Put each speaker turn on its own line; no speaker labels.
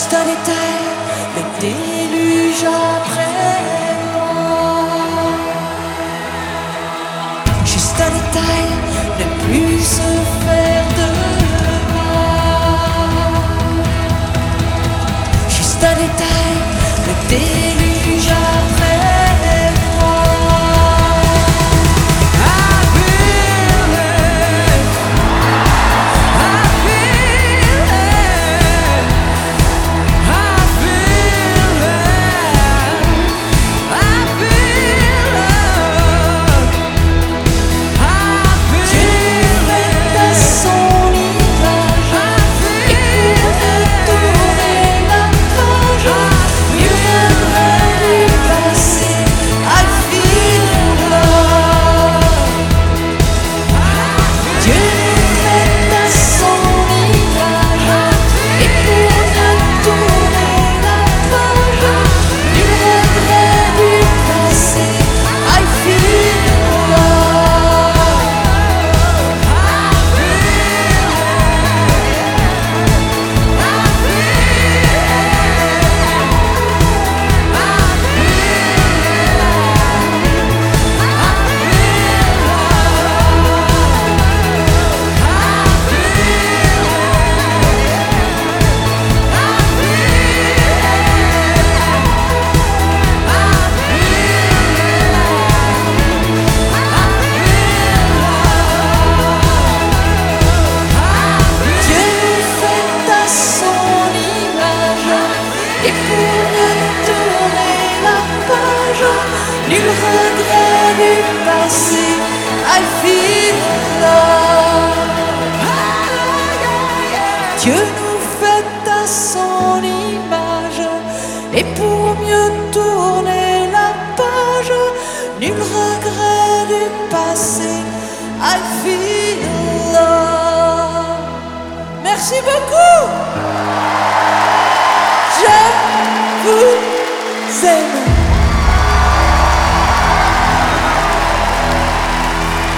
Juste un détail, le déluge après moi. Juste un détail, ne plus se faire de mal. Juste un détail, le déluge après moi. Nul regret du passé, I feel love. Dieu nous fait à son image, et pour mieux tourner la page, nul regret du passé, I feel love. Merci beaucoup. Je vous aime.